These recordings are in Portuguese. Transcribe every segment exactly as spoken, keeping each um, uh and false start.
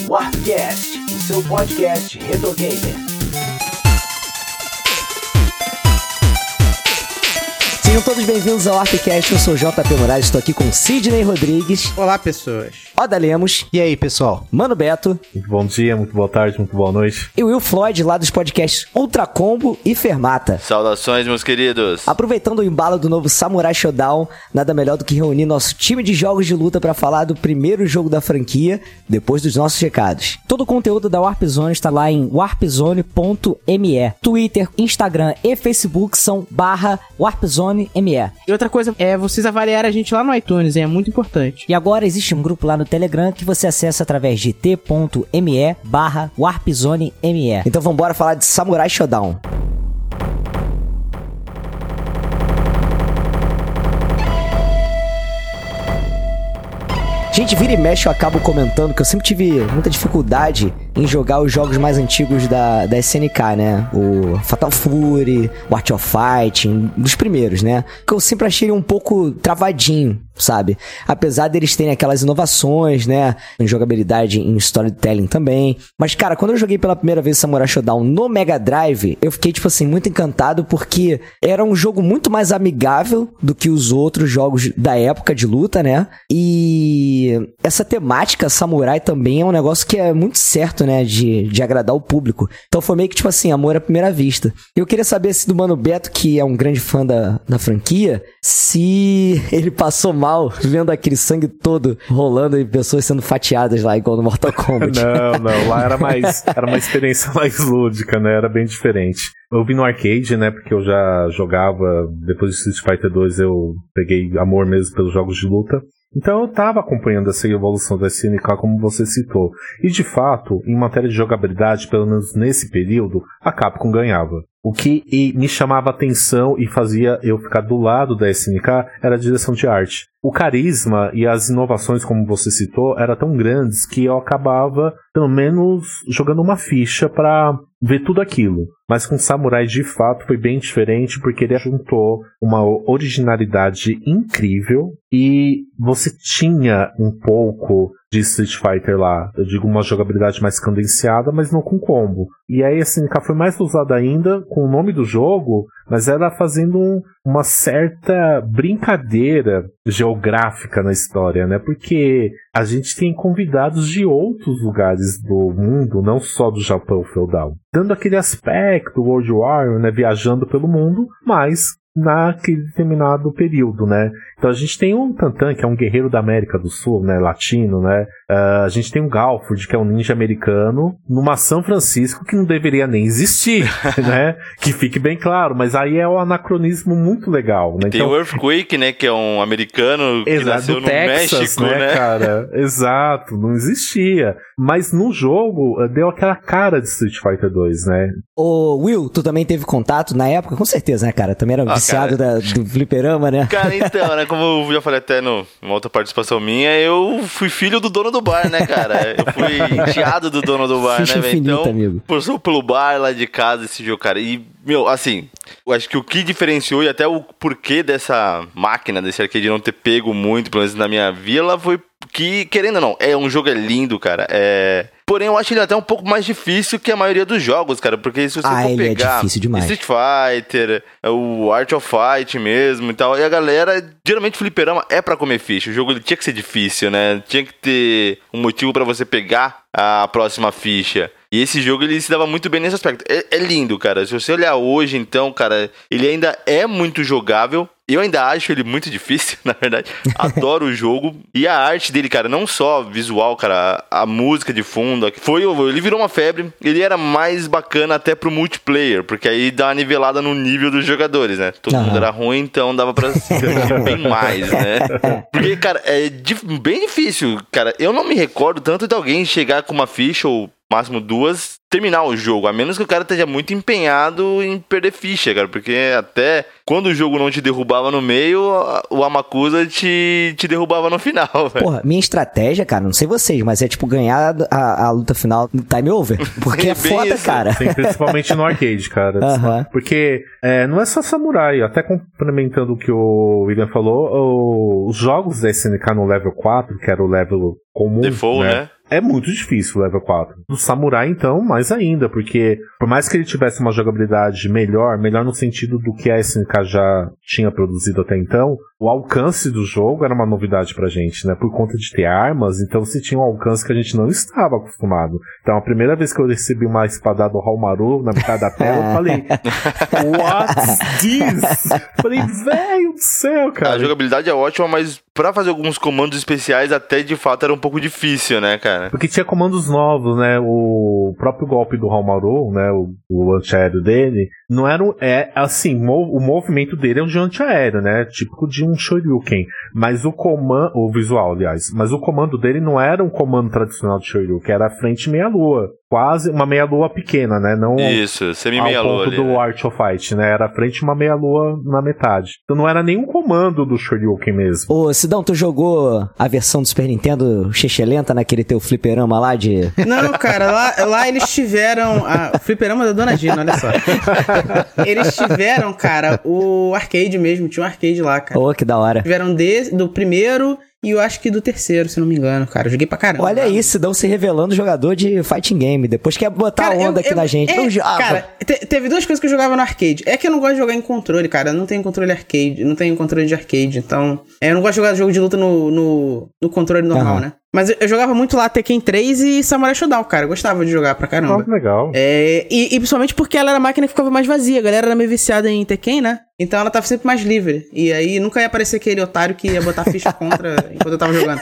Warpcast, o seu podcast Retro Gamer. Sejam todos bem-vindos ao Warpcast, eu sou o J P Moraes, estou aqui com Sidney Rodrigues. Olá, pessoas. Oda Lemos. E aí, pessoal? Mano Beto. Muito bom dia, muito boa tarde, muito boa noite. E o Will Floyd, lá dos podcasts Ultra Combo e Fermata. Saudações, meus queridos. Aproveitando o embalo do novo Samurai Shodown, nada melhor do que reunir nosso time de jogos de luta para falar do primeiro jogo da franquia, depois dos nossos recados. Todo o conteúdo da Warp Zone está lá em warp zone ponto m e. Twitter, Instagram e Facebook são barra Warp Zone M E. E outra coisa é vocês avaliarem a gente lá no iTunes, hein? É muito importante. E agora existe um grupo lá no Telegram que você acessa através de t.me barra Warp Zone M E. Então vambora falar de Samurai Shodown. Gente, vira e mexe eu acabo comentando que eu sempre tive muita dificuldade em jogar os jogos mais antigos da, da S N K, né? O Fatal Fury, o Art of Fighting, dos primeiros, né? Que eu sempre achei um pouco travadinho, sabe? Apesar deles terem aquelas inovações, né? Em jogabilidade, em storytelling também. Mas, cara, quando eu joguei pela primeira vez Samurai Shodown no Mega Drive, eu fiquei, tipo assim, muito encantado porque era um jogo muito mais amigável do que os outros jogos da época de luta, né? E essa temática samurai também é um negócio que é muito certo, né? De, de agradar o público. Então foi meio que, tipo assim, amor à primeira vista. Eu queria saber se do Mano Beto, que é um grande fã da, da franquia, se ele passou mal vendo aquele sangue todo rolando e pessoas sendo fatiadas lá, igual no Mortal Kombat. Não, não, lá era mais, era uma experiência mais lúdica, né, era bem diferente. Eu vi no arcade, né, porque eu já jogava, depois de Street Fighter dois eu peguei amor mesmo pelos jogos de luta. Então eu tava acompanhando essa evolução da S N K, como você citou. E de fato, em matéria de jogabilidade, pelo menos nesse período, a Capcom ganhava. O que me chamava atenção e fazia eu ficar do lado da S N K era a direção de arte. O carisma e as inovações, como você citou, eram tão grandes que eu acabava, pelo menos, jogando uma ficha pra ver tudo aquilo. Mas com Samurai, de fato, foi bem diferente, porque ele juntou uma originalidade incrível e você tinha um pouco de Street Fighter lá. Eu digo uma jogabilidade mais cadenciada, mas não com combo. E aí a S N K foi mais usada ainda com o nome do jogo, mas era fazendo um, uma certa brincadeira geográfica na história, né? Porque a gente tem convidados de outros lugares do mundo, não só do Japão feudal, dando aquele aspecto World War, né? Viajando pelo mundo, mas naquele determinado período, né? Então a gente tem um Tantan, que é um guerreiro da América do Sul, né? Latino, né? Uh, a gente tem um Galford, que é um ninja americano, numa São Francisco que não deveria nem existir, né? Que fique bem claro, mas aí é um anacronismo muito legal, né? Tem então, o Earthquake, né? Que é um americano que exato, nasceu do no Texas, México, né, né? cara? Exato, não existia. Mas no jogo uh, deu aquela cara de Street Fighter dois, né? Ô, Will, tu também teve contato na época? Com certeza, né, cara? Também era Ah, viciado cara. da, do fliperama, né? Cara, então, né? Como eu já falei até no, numa outra participação minha, eu fui filho do dono do bar, né, cara? Eu fui enteado do dono do bar, Ficha né, velho? infinita, Então, amigo. passou pelo bar lá de casa esse jogo, cara. E, meu, assim, eu acho que o que diferenciou e até o porquê dessa máquina, desse arcade não ter pego muito, pelo menos na minha vila, foi que, querendo ou não, é um jogo é lindo, cara. É... Porém, eu acho ele até um pouco mais difícil que a maioria dos jogos, cara. Porque se você Ah, for ele é pegar difícil demais. Street Fighter, o Art of Fight mesmo e tal, e a galera, geralmente fliperama é pra comer ficha. O jogo ele tinha que ser difícil, né? Tinha que ter um motivo pra você pegar a próxima ficha. E esse jogo, ele se dava muito bem nesse aspecto. É, é lindo, cara. Se você olhar hoje, então, cara, ele ainda é muito jogável. Eu ainda acho ele muito difícil, na verdade. Adoro o jogo. E a arte dele, cara, não só visual, cara, a, a música de fundo. Foi, ele virou uma febre. Ele era mais bacana até pro multiplayer, porque aí dá uma nivelada no nível dos jogadores, né? Todo Aham. mundo era ruim, então dava pra se divertir bem mais, né? Porque, cara, é dif- bem difícil, cara. Eu não me recordo tanto de alguém chegar com uma ficha ou máximo duas, terminar o jogo, a menos que o cara esteja muito empenhado em perder ficha, cara, porque até quando o jogo não te derrubava no meio, o Amakusa te, te derrubava no final, velho. Porra, minha estratégia, cara, não sei vocês, mas é tipo ganhar a, a luta final no time over, porque é Bem foda, isso. cara. Sim, principalmente no arcade, cara. Aham. Porque é, não é só samurai, até complementando o que o William falou, o- os jogos da S N K no level quatro, que era o level comum, Default, né? né? é muito difícil o level quatro. Do Samurai, então, mais ainda, porque por mais que ele tivesse uma jogabilidade melhor, melhor no sentido do que a S N K já tinha produzido até então, o alcance do jogo era uma novidade pra gente, né? Por conta de ter armas, então você tinha um alcance que a gente não estava acostumado. Então, a primeira vez que eu recebi uma espadada do Halmaru na metade da tela, eu falei, what's this? Falei, velho do céu, cara. A jogabilidade é ótima, mas pra fazer alguns comandos especiais até de fato era um pouco difícil, né, cara? Porque tinha comandos novos, né? O próprio golpe do Halmaru, né? O, o antiaéreo dele, não era um, é assim, o movimento dele é um de antiaéreo, né? Típico de um Shoryuken. Mas o comando, o visual, aliás, mas o comando dele não era um comando tradicional de Shoryuken, era a frente meia-lua. Quase uma meia-lua pequena, né? Não Isso, semi-meia-lua ao ponto ali, do né? Art of Fight, né? Era a frente uma meia-lua na metade. Então não era nenhum comando do Shoryuken mesmo. Ô, Sidão, tu jogou a versão do Super Nintendo lenta naquele teu fliperama lá de... Não, cara, lá, lá eles tiveram... A, o fliperama da Dona Gina, olha só. Eles tiveram, cara, o arcade mesmo. Tinha um arcade lá, cara. Ô, que da hora. Tiveram de, do primeiro... E eu acho que do terceiro, se não me engano, cara. Eu joguei pra caramba. Olha isso, Sidão se revelando jogador de fighting game. Depois quer botar cara, onda eu, aqui eu, na gente. É, não joga. Cara, te, teve duas coisas que eu jogava no arcade. É que eu não gosto de jogar em controle, cara. Eu não tenho controle arcade. Não tenho controle de arcade. Então, é, eu não gosto de jogar jogo de luta no, no, no controle normal, uhum. né? Mas eu, eu jogava muito lá Tekken três e Samurai Shodown, cara. Eu gostava de jogar pra caramba. Oh, legal. É, e, e principalmente porque ela era a máquina que ficava mais vazia. A galera era meio viciada em Tekken, né? Então ela tava sempre mais livre. E aí nunca ia aparecer aquele otário que ia botar ficha contra enquanto eu tava jogando.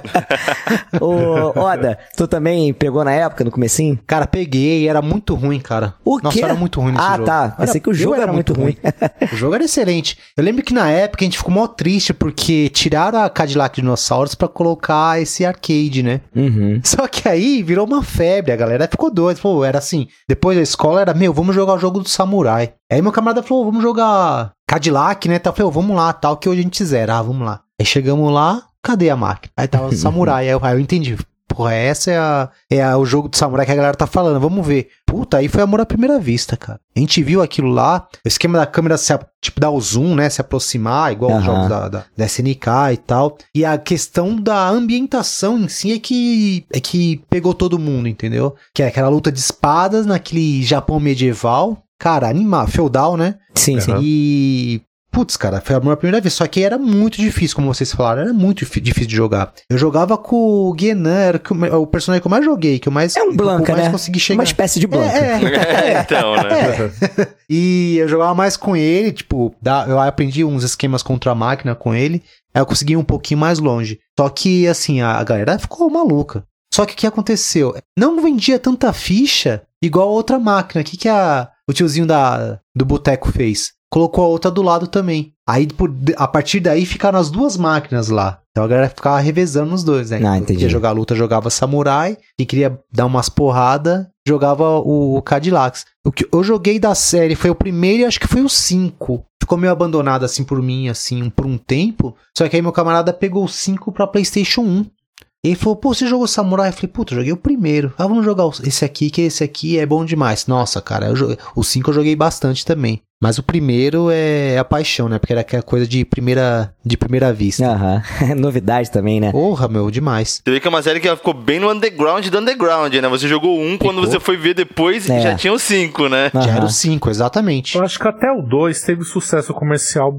Ô, Oda, tu também pegou na época, no comecinho? Cara, peguei e era muito ruim, cara. O Nossa, quê? era muito ruim nesse ah, jogo. Ah, tá. Pensei que o jogo era, era muito ruim. ruim. O jogo era excelente. Eu lembro que na época a gente ficou mó triste porque tiraram a Cadillac Dinossauros pra colocar esse arcade, né? Uhum. Só que aí virou uma febre, a galera ficou doida. Pô, era assim, depois da escola era, meu, vamos jogar o jogo do Samurai. Aí meu camarada falou, vamos jogar Cadillac, né? Tal. Eu falei, oh, vamos lá, tal, que hoje a gente zera. Ah, vamos lá. Aí chegamos lá, cadê a máquina? Aí tava o Samurai, aí eu, aí eu entendi. Porra, essa é, a, é a, o jogo do Samurai que a galera tá falando, vamos ver. Puta, aí foi amor à primeira vista, cara. A gente viu aquilo lá, o esquema da câmera, se, tipo, dar o zoom, né, se aproximar, igual uhum. os jogos da, da, da S N K e tal. E a questão da ambientação em si é que, é que pegou todo mundo, entendeu? Que é aquela luta de espadas naquele Japão medieval. Cara, animal, feudal, né? Sim, uhum. sim. E... Putz, cara, foi a minha primeira vez. Só que era muito difícil, como vocês falaram. Era muito difícil de jogar. Eu jogava com o Genan, era o personagem que eu mais joguei, que eu mais, é um Blanca, mais né? consegui chegar. Uma espécie de Blanca. É, é, é então, né? É. E eu jogava mais com ele, tipo, eu aprendi uns esquemas contra a máquina com ele. Aí eu consegui ir um pouquinho mais longe. Só que, assim, a galera ficou maluca. Só que o que aconteceu? Não vendia tanta ficha igual a outra máquina. O que, que a, o tiozinho da, do boteco fez? Colocou a outra do lado também. Aí, por, a partir daí, ficaram as duas máquinas lá. Então a galera ficava revezando os dois, né? Ah, quem queria jogar luta, jogava Samurai. Quem queria dar umas porradas, jogava o, o Cadillacs. O que eu joguei da série foi o primeiro e acho que foi o cinco. Ficou meio abandonado, assim, por mim, assim, por um tempo. Só que aí meu camarada pegou o cinco pra PlayStation um. Ele falou, pô, você jogou Samurai? Eu falei, puta, eu joguei o primeiro. Ah, vamos jogar esse aqui, que esse aqui é bom demais. Nossa, cara, eu joguei... o cinco eu joguei bastante também. Mas o primeiro é a paixão, né? Porque era aquela coisa de primeira, de primeira vista. Aham, uhum. Novidade também, né? Porra, meu, demais. Você vê que é uma série que ela ficou bem no underground do underground, né? Você jogou um, ficou. Quando você foi ver depois, é. já tinha o cinco, né? Uhum. Já era o cinco. cinco, exatamente. Eu acho que até o dois teve sucesso comercial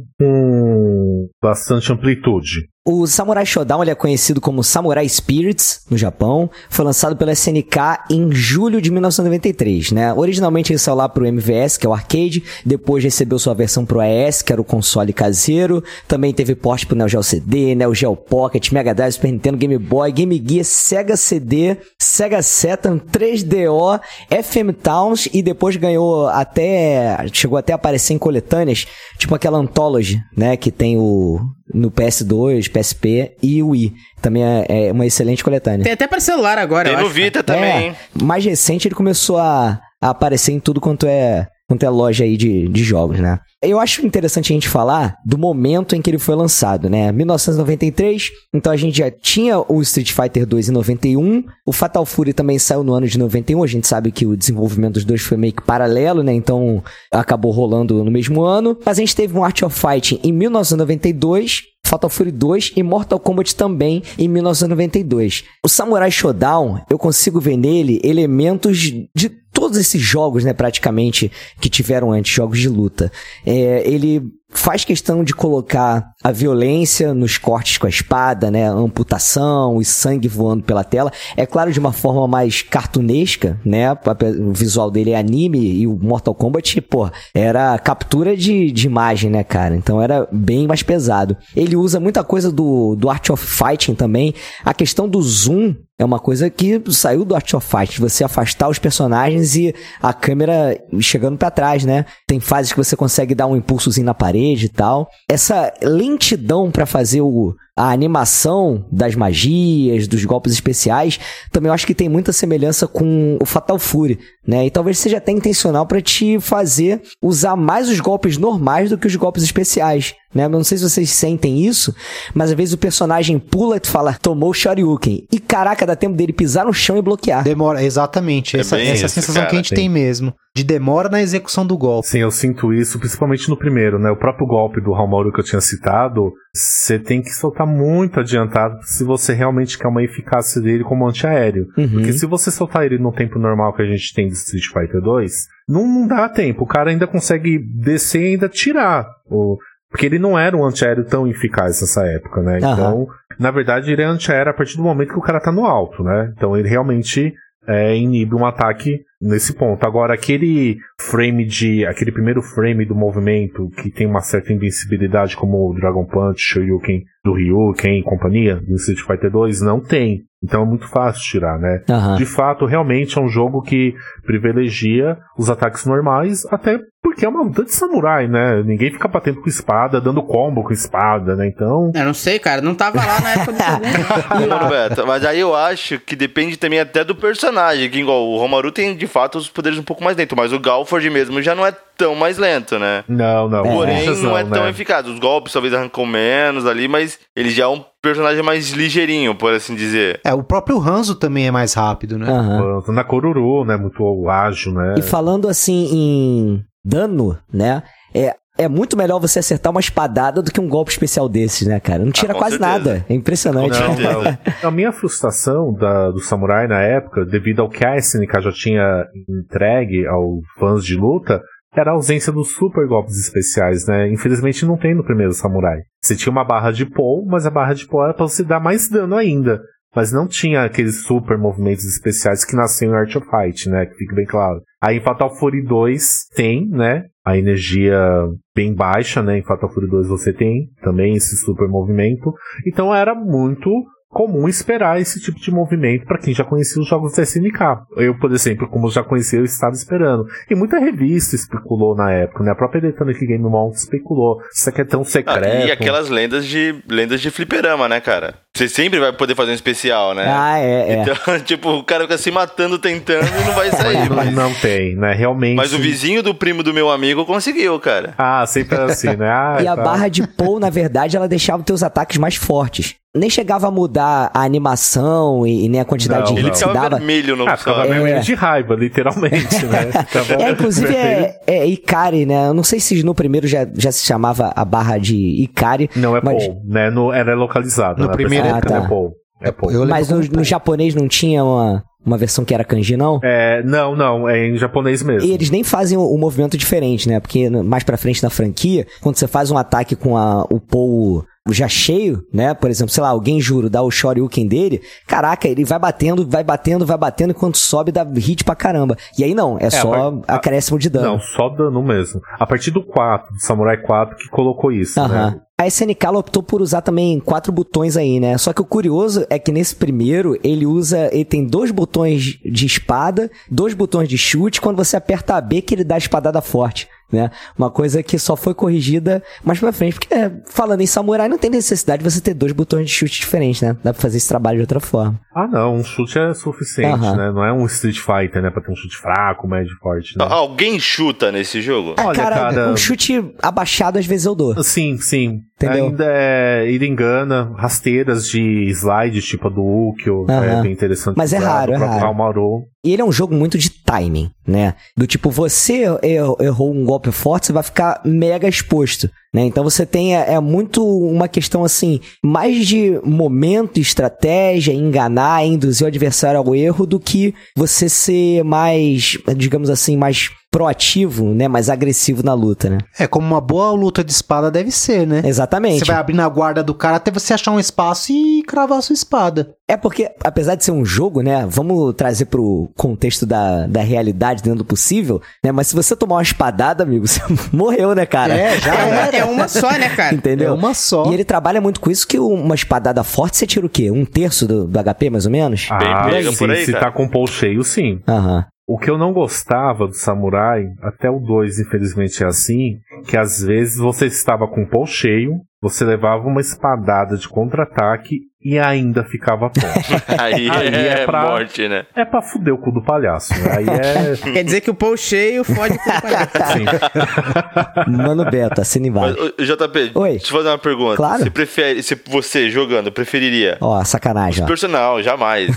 com bastante amplitude. O Samurai Shodown ele é conhecido como Samurai Spirits no Japão. Foi lançado pela S N K em julho de mil novecentos e noventa e três, né? Originalmente ele saiu lá pro M V S, que é o arcade. Depois recebeu sua versão pro A E S, que era o console caseiro. Também teve porte pro Neo Geo C D, Neo Geo Pocket, Mega Drive, Super Nintendo, Game Boy, Game Gear, Sega C D, Sega Saturn, três D O, F M Towns e depois ganhou até... chegou até a aparecer em coletâneas, tipo aquela Anthology, né? Que tem o... no P S dois, P S P e o Wii. Também é, é uma excelente coletânea. Tem até para celular agora, tem eu no acho. Vita também. É, mais recente ele começou a, a aparecer em tudo quanto é, quanto é loja aí de, de jogos, né? Eu acho interessante a gente falar do momento em que ele foi lançado, né? mil novecentos e noventa e três, então a gente já tinha o Street Fighter dois em noventa e um, o Fatal Fury também saiu no ano de noventa e um, a gente sabe que o desenvolvimento dos dois foi meio que paralelo, né? Então acabou rolando no mesmo ano, mas a gente teve um Art of Fighting em mil novecentos e noventa e dois, Fatal Fury dois e Mortal Kombat também em mil novecentos e noventa e dois. O Samurai Shodown, eu consigo ver nele elementos de todos esses jogos, né, praticamente, que tiveram antes, jogos de luta. É, ele faz questão de colocar a violência nos cortes com a espada, né, a amputação e sangue voando pela tela. É claro, de uma forma mais cartunesca, né, o visual dele é anime e o Mortal Kombat, pô, era captura de, de imagem, né, cara? Então era bem mais pesado. Ele usa muita coisa do, do Art of Fighting também. A questão do zoom é uma coisa que saiu do Art of Fight, você afastar os personagens e a câmera chegando pra trás, né? Tem fases que você consegue dar um impulsozinho na parede e tal. Essa lentidão pra fazer o, a animação das magias, dos golpes especiais, também eu acho que tem muita semelhança com o Fatal Fury, né? E talvez seja até intencional pra te fazer usar mais os golpes normais do que os golpes especiais, né? Eu não sei se vocês sentem isso, mas às vezes o personagem pula e tu fala, tomou o Shoryuken. E caraca, dá tempo dele pisar no chão e bloquear. Demora, exatamente. É essa bem essa isso, sensação cara, que a gente sim. tem mesmo. De demora na execução do golpe. Sim, eu sinto isso, principalmente no primeiro, né? O próprio golpe do Hamaru que eu tinha citado, você tem que soltar muito adiantado se você realmente quer uma eficácia dele como antiaéreo. Uhum. Porque se você soltar ele no tempo normal que a gente tem de Street Fighter dois, não, não dá tempo. O cara ainda consegue descer e ainda tirar. O... Porque ele não era um antiaéreo tão eficaz nessa época, né? Aham. Então, na verdade, ele é antiaéreo a partir do momento que o cara tá no alto, né? Então ele realmente é, inibe um ataque nesse ponto. Agora, aquele frame de... Aquele primeiro frame do movimento que tem uma certa invencibilidade, como o Dragon Punch, Shoryuken do Ryu, Ken e companhia, no Street Fighter dois, não tem. Então é muito fácil tirar, né? Aham. De fato, realmente é um jogo que privilegia os ataques normais, até porque é uma luta de samurai, né? Ninguém fica batendo com espada, dando combo com espada, né? Então... Eu não sei, cara. Não tava lá na época do segundo. Não, Roberto, mas aí eu acho que depende também até do personagem, que igual o Romaru tem de fato os poderes um pouco mais lentos, mas o Galford mesmo já não é tão mais lento, né? Não, não. Porém, essas não é tão né? eficaz. Os golpes talvez arrancam menos ali, mas ele já é um personagem mais ligeirinho, por assim dizer. É, o próprio Hanzo também é mais rápido, né? Aham. Na Koruru, né? Muito ágil, né? E falando assim em dano, né? É, é muito melhor você acertar uma espadada do que um golpe especial desses, né, cara? Não tira Ah, com quase certeza. nada. É impressionante. Não, certeza. não. A minha frustração da, do Samurai na época, devido ao que a S N K já tinha entregue aos fãs de luta, era a ausência dos super golpes especiais, né? Infelizmente não tem no primeiro Samurai. Você tinha uma barra de pull, mas a barra de pull era pra você dar mais dano ainda. Mas não tinha aqueles super movimentos especiais que nasceram em Art of Fight, né? Que fique bem claro. Aí em Fatal Fury dois tem, né? A energia bem baixa, né? Em Fatal Fury dois você tem também esse super movimento. Então era muito comum esperar esse tipo de movimento para quem já conhecia os jogos da S N K. Eu, por exemplo, como já conhecia, eu estava esperando. E muita revista especulou na época, né? A própria Electronic Game Month especulou. Isso aqui é tão secreto. Ah, e aquelas lendas de lendas de fliperama, né, cara? Você sempre vai poder fazer um especial, né? Ah, é, é. Então, tipo, o cara fica se matando, tentando e não vai sair. Não, mas... não tem, né? Realmente. mas o vizinho do primo do meu amigo conseguiu, cara. Ah, sempre é assim, né? Ah, E a tá. barra de pull, na verdade, ela deixava os teus ataques mais fortes. Nem chegava a mudar a animação e, e nem a quantidade Não, de Ele hit que ficava dava. vermelho no Ah, ficava só. vermelho É. de raiva, literalmente, né? Ficava É, inclusive vermelho. é, é Ikari, né? Eu não sei se no primeiro já, já se chamava a barra de Ikari. Não, é mas, Paul, né? No, era localizado. No né? primeiro Percebe é- que Ah, não tá. é Paul. É Paul. Eu lembro mas no, como no Paul. japonês não tinha uma, uma versão que era kanji, não? É, não, não, é em japonês mesmo. E eles nem fazem o, o movimento diferente, né? Porque no- mais pra frente na franquia, quando você faz um ataque com a, o Paul já cheio, né? Por exemplo, sei lá, alguém juro, dá o Shoryuken dele, caraca, ele vai batendo, vai batendo, vai batendo, e quando sobe dá hit pra caramba. E aí não, é, só a- acréscimo de dano. Não, só dano mesmo. A partir do quatro, do Samurai quatro, que colocou isso, Aham. né? A S N K ela optou por usar também quatro botões aí, né? Só que o curioso é que nesse primeiro ele usa, ele tem dois botões de espada, dois botões de chute, quando você aperta a B que ele dá a espadada forte, né? Uma coisa que só foi corrigida mais pra frente, porque é, falando em samurai não tem necessidade de você ter dois botões de chute diferentes, né? Dá pra fazer esse trabalho de outra forma. Ah, não, um chute é suficiente, Aham. né? Não é um Street Fighter, né? Pra ter um chute fraco, médio, forte, né? Alguém chuta nesse jogo? Olha, cara, cara- um chute abaixado às vezes eu dou. Sim, sim. Entendeu? Ainda é Irengana, rasteiras de slide, tipo a do Ukyo, Aham. é bem interessante. Mas é usar, raro, do é próprio raro. Hamaru. E ele é um jogo muito de timing, né? Do tipo, você er- errou um golpe forte, você vai ficar mega exposto, né? Então você tem, é, é muito uma questão, assim, mais de momento, estratégia, enganar, induzir o adversário ao erro, do que você ser mais, digamos assim, mais proativo, né? Mais agressivo na luta, né? É como uma boa luta de espada deve ser, né? Exatamente. Você vai abrir na guarda do cara até você achar um espaço e cravar a sua espada. É porque, apesar de ser um jogo, né? Vamos trazer pro contexto da, da realidade dentro do possível, né? Mas se você tomar uma espadada, amigo, você morreu, né, cara? É, já É, é uma só, né, cara? Entendeu? É uma só. E ele trabalha muito com isso, que uma espadada forte, você tira o quê? Um terço do, do H P, mais ou menos? Ah, Bem pega sim, por aí, se cara. tá com o pau cheio, sim. Aham. O que eu não gostava do Samurai, até o dois infelizmente é assim, que às vezes você estava com o pau cheio, você levava uma espadada de contra-ataque e ainda ficava tonto. Aí, Aí é, é pra- morte, né? É pra fuder o cu do palhaço, né? Aí é... Quer dizer que o pão cheio fode com o palhaço. Sim. Mano Beto, assina Mas, embaixo. ô, J P, Oi. deixa eu fazer uma pergunta. Claro. Você prefere, se você jogando, preferiria Ó, sacanagem, ó. personal, jamais.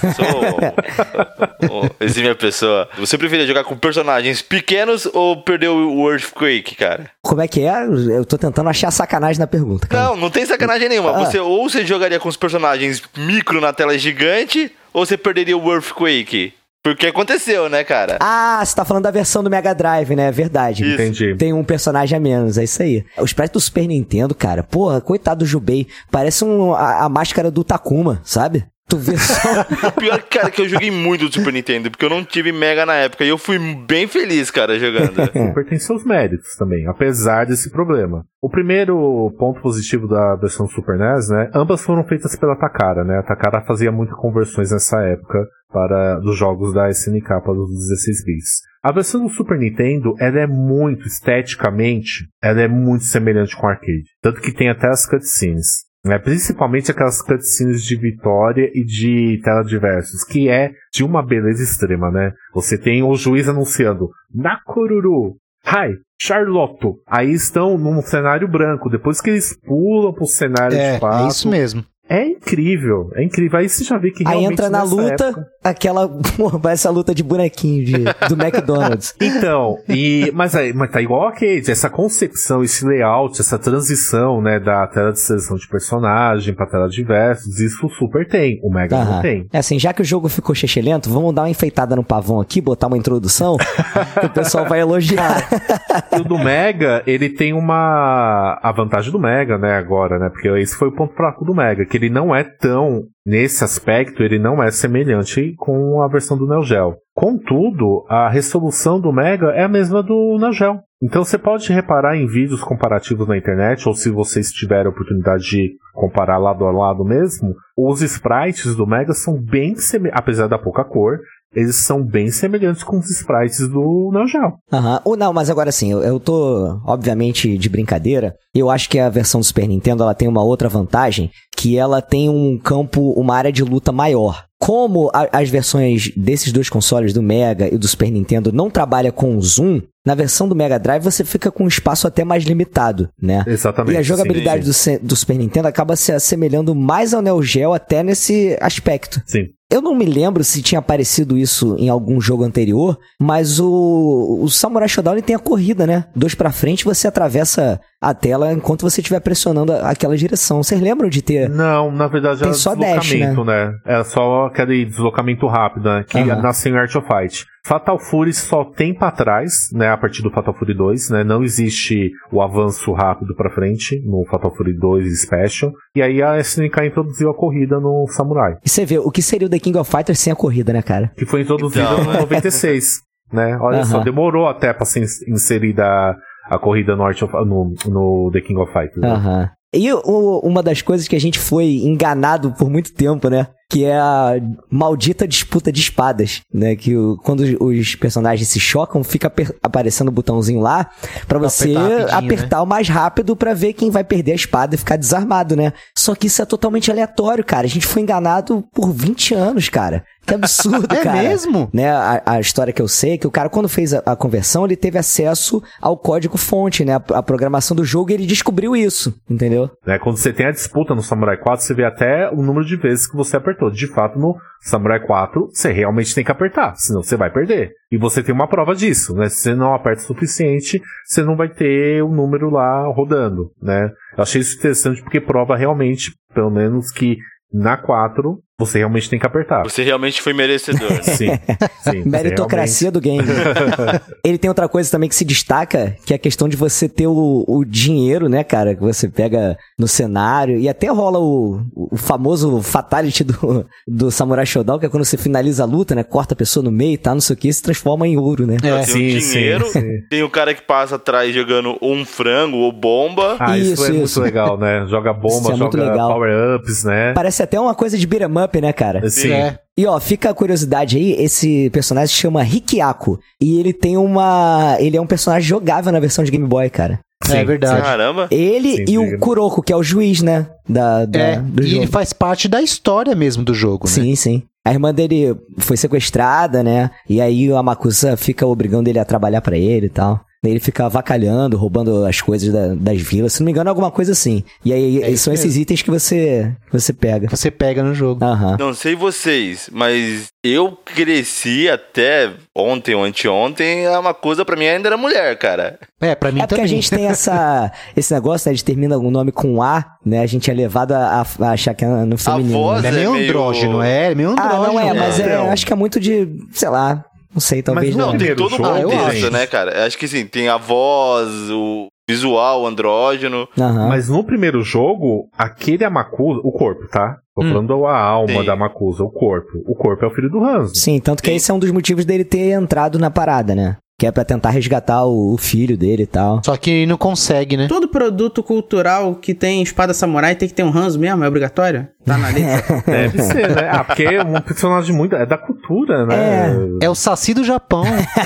Sou oh, exime pessoa. Você preferia jogar com personagens pequenos ou perder o Earthquake, cara? Como é que é? Eu tô tentando achar sacanagem na pergunta, cara. Não, não tem sacanagem nenhuma. Ah. Você ou você jogaria com os personagens micro na tela gigante, ou você perderia o Earthquake. Porque aconteceu, né, cara? Ah, você tá falando da versão do Mega Drive, né? Verdade. Isso. Entendi. Tem um personagem a menos, é isso aí. O sprite do Super Nintendo, cara, porra, coitado do Jubei. Parece um, a, a máscara do Takuma, sabe? Tu vê só. Pior, cara, que eu joguei muito do Super Nintendo, porque eu não tive Mega na época, e eu fui bem feliz, cara, jogando. Super tem seus méritos também, apesar desse problema. O primeiro ponto positivo da versão Super N E S, né? Ambas foram feitas pela Takara, né? A Takara fazia muitas conversões nessa época para dos jogos da S N K para os dezesseis bits. A versão do Super Nintendo, ela é muito, esteticamente, ela é muito semelhante com o arcade. Tanto que tem até as cutscenes. Né, principalmente aquelas cutscenes de vitória e de tela de versos, que é de uma beleza extrema, né? Você tem o juiz anunciando Nakoruru, Hi, Charlotte. Aí estão num cenário branco, depois que eles pulam pro cenário É, de fato. é isso mesmo. É incrível, é incrível. Aí você já vê que Aí realmente entra na nessa luta, época... aquela. Parece a luta de bonequinho de, do McDonald's. Então, e, mas, aí, mas tá igual ao arcade, essa concepção, esse layout, essa transição, né, da tela de seleção de personagem pra tela de versos, isso o Super tem, o Mega Aham. não tem. É assim, já que o jogo ficou lento, vamos dar uma enfeitada no pavão aqui, botar uma introdução, que o pessoal vai elogiar. E o do Mega, ele tem uma... A vantagem do Mega, né, agora, né, porque esse foi o ponto fraco do Mega, que ele não é tão... Nesse aspecto, ele não é semelhante com a versão do Neo Geo. Contudo, a resolução do Mega é a mesma do Neo Geo. Então você pode reparar em vídeos comparativos na internet, ou se vocês tiverem a oportunidade de comparar lado a lado mesmo, os sprites do Mega são bem semelhantes, apesar da pouca cor, eles são bem semelhantes com os sprites do Neo Geo. Aham. Ou não, mas agora sim, eu, eu tô, obviamente, de brincadeira. Eu acho que a versão do Super Nintendo, ela tem uma outra vantagem, que ela tem um campo, uma área de luta maior. Como a, as versões desses dois consoles, do Mega e do Super Nintendo, não trabalham com zoom, na versão do Mega Drive você fica com um espaço até mais limitado, né? Exatamente. E a jogabilidade sim, do, do Super Nintendo acaba se assemelhando mais ao Neo Geo até nesse aspecto. Sim. Eu não me lembro se tinha aparecido isso em algum jogo anterior, mas o, o Samurai Shodown ele tem a corrida, né? Dois pra frente, você atravessa a tela enquanto você estiver pressionando a- aquela direção. Vocês lembram de ter... Não, na verdade Tem era só dash, deslocamento, né? Era só aquele deslocamento rápido, né? Que Aham. nasceu em Art of Fight. Fatal Fury só tem pra trás, né? A partir do Fatal Fury dois, né? Não existe o avanço rápido pra frente no Fatal Fury dois Special. E aí a S N K introduziu a corrida no Samurai, E você vê, o que seria o The King of Fighters sem a corrida, né, cara? que foi introduzida Então, no né? noventa e seis, né? Olha Aham. só, demorou até pra ser ins- inserida a, a corrida no, Art of, no, no The King of Fighters. né? Aham. E o- uma das coisas que a gente foi enganado por muito tempo, né? Que é a maldita disputa de espadas, né? Que o- quando os, os personagens se chocam, fica aper- aparecendo o botãozinho lá pra você apertar rapidinho, apertar o mais rápido pra ver quem vai perder a espada e ficar desarmado, né? Só que isso é totalmente aleatório, cara. A gente foi enganado por vinte anos, cara. Que absurdo, É cara. mesmo? Né, a, a história que eu sei é que o cara, quando fez a, a conversão, ele teve acesso ao código-fonte, né? A, a programação do jogo, e ele descobriu isso, entendeu? Né, quando você tem a disputa no Samurai quatro, você vê até o número de vezes que você apertou. apertou. De fato, no Samurai quatro, você realmente tem que apertar, senão você vai perder. E você tem uma prova disso, né? Se você não aperta o suficiente, você não vai ter o número lá rodando, né? Eu achei isso interessante porque prova realmente, pelo menos que na quatro, você realmente tem que apertar. Você realmente foi merecedor. Né? Sim, sim. Meritocracia do game. Ele tem outra coisa também que se destaca, que é a questão de você ter o, o dinheiro, né, cara, que você pega no cenário, e até rola o, o famoso fatality do, do Samurai Shodown, que é quando você finaliza a luta, né, corta a pessoa no meio e tá, não sei o que, se transforma em ouro, né? É, tem sim, o dinheiro, sim, sim. Tem o cara que passa atrás jogando um frango ou bomba. Ah, isso, Isso, é isso. muito legal, né? Joga bomba, Isso é muito joga legal. power-ups, né? Parece até uma coisa de beat'em up, né, cara? Sim. É. E ó, fica a curiosidade aí, esse personagem se chama Hikiako, e ele tem uma... ele é um personagem jogável na versão de Game Boy, cara. É verdade. Caramba. Ele Sim, e o diga. Kuroko, que é o juiz, né, da, da, É, do e jogo. ele faz parte da história mesmo do jogo, né? Sim, sim. A irmã dele foi sequestrada, né, e aí o Amakusa fica obrigando ele a trabalhar pra ele e tal. Ele fica avacalhando, roubando as coisas da- das vilas. Se não me engano, é alguma coisa assim. E aí É isso são esses mesmo. itens que você, que você pega. Você pega no jogo. Aham. Não sei vocês, mas eu cresci até ontem ou anteontem, uma coisa pra mim ainda era mulher, cara. É, pra mim É porque também. a gente tem essa, esse negócio, né, de termina o nome com A, né? A gente é levado a, a achar que é no feminino. voz né? Ele é meio é meio- andrógeno, é, é meio Ah, andrógeno. não é, mas é, Não. acho que é muito de, sei lá, não sei, talvez Mas não. não, Tem primeiro todo o jogo, ah, eu contexto, acho. né, cara? Acho que sim, tem a voz, o visual andrógeno. Aham. Mas no primeiro jogo, aquele Amakusa, o corpo, tá? Tô Hum. falando a alma Sim. da Amakusa, o corpo. O corpo é o filho do Hanzo. Sim, tanto que Sim. esse é um dos motivos dele ter entrado na parada, né? Que é pra tentar resgatar o, o filho dele e tal. Só que ele não consegue, né? Todo produto cultural que tem espada samurai tem que ter um Hanzo mesmo? É obrigatório? Tá na letra? Deve ser, né? Ah, porque é um personagem muito... É da cultura, né? É o Saci do Japão.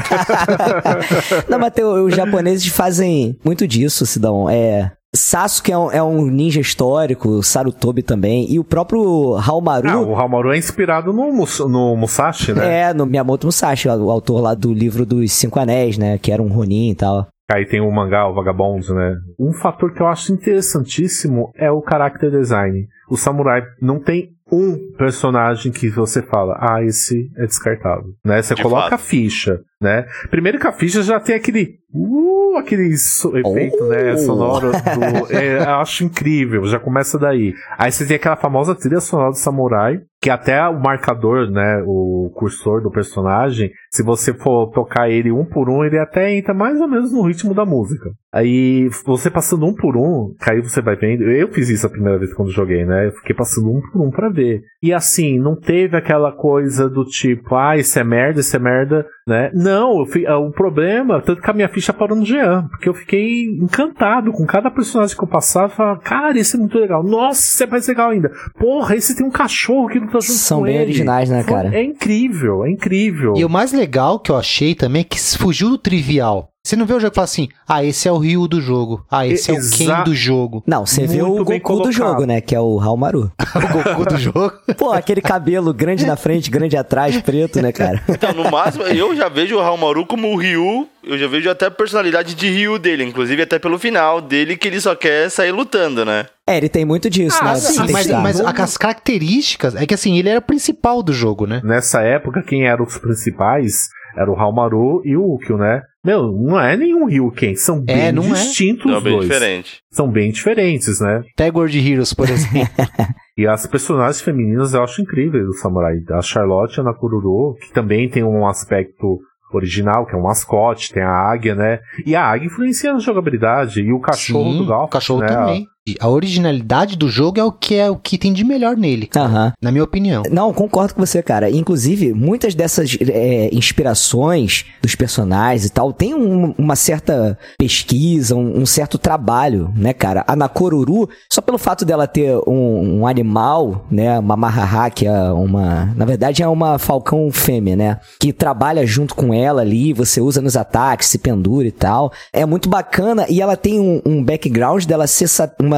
Não, mas tem, os japoneses fazem muito disso, Sidão. É... Sasuke é um, é um ninja histórico, Sarutobi também, e o próprio Haomaru... Ah, o Haomaru é inspirado no, Mus- no Musashi, né? É, no Miyamoto Musashi, o autor lá do livro dos Cinco Anéis, né? Que era um Ronin e tal. Aí tem o mangá, o Vagabond, né? Um fator que eu acho interessantíssimo é o character design. O samurai não tem um personagem que você fala, ah, esse é descartável, né? Você De coloca fato. a ficha, né? Primeiro que a ficha já tem aquele, uh, aquele so- efeito, Oh. né, sonoro do, é, eu acho incrível, já começa daí. Aí você tem aquela famosa trilha sonora do samurai, que até o marcador, né, o cursor do personagem, se você for tocar ele um por um, ele até entra mais ou menos no ritmo da música. Aí, você passando um por um, que aí você vai vendo, eu fiz isso a primeira vez quando joguei, né, eu fiquei passando um por um pra ver. E assim, não teve aquela coisa do tipo, ah, isso é merda, isso é merda, né? Não, eu fi, o problema, tanto que a minha ficha parou no Jean, porque eu fiquei encantado com cada personagem que eu passava, falava, cara, esse é muito legal, nossa, esse é mais legal ainda, porra, esse tem um cachorro que luta junto São com bem ele. originais, né, Foi- cara? É incrível, é incrível. E o mais legal que eu achei também é que fugiu do trivial. Você não vê o jogo e fala assim, ah, esse é o Ryu do jogo. Ah, esse é o Exa- Ken do jogo. Não, você vê Muito o bem Goku do colocado. jogo, né? Que é o Haomaru. O Goku do jogo. Pô, aquele cabelo grande na frente, grande atrás, preto, né, cara? Então, no máximo, eu já vejo o Haomaru como o Ryu, eu já vejo até a personalidade de Ryu dele, inclusive até pelo final dele, que ele só quer sair lutando, né? É, ele tem muito disso, Ah, né? sim, Você tem mas que estar. mas as características, é que assim, ele era o principal do jogo, né? Nessa época, quem eram os principais era o Haomaru e o Ukyo, né? Meu, não é nenhum Ryuken, são bem É, não é. distintos Então, os bem dois. diferente. São bem diferentes, né? Tag World Heroes, por exemplo. E as personagens femininas eu acho incríveis do Samurai. A Charlotte e a Nakururu, que também tem um aspecto original, que é um mascote, tem a águia, né? E a águia influencia na jogabilidade. E o cachorro Sim, do Golf, o cachorro né? também. E a originalidade do jogo é o que é o que tem de melhor nele, Aham. na minha opinião. Não, concordo com você, cara. Inclusive, muitas dessas é, inspirações dos personagens e tal, tem um- uma certa pesquisa, um, um certo trabalho, né, cara? A Nakoruru, só pelo fato dela ter um, um animal, né, uma Mahaha, que é uma... Na verdade, é uma falcão fêmea, né? Que trabalha junto com ela ali, você usa nos ataques, se pendura e tal. É muito bacana e ela tem um, um background dela ser sa- uma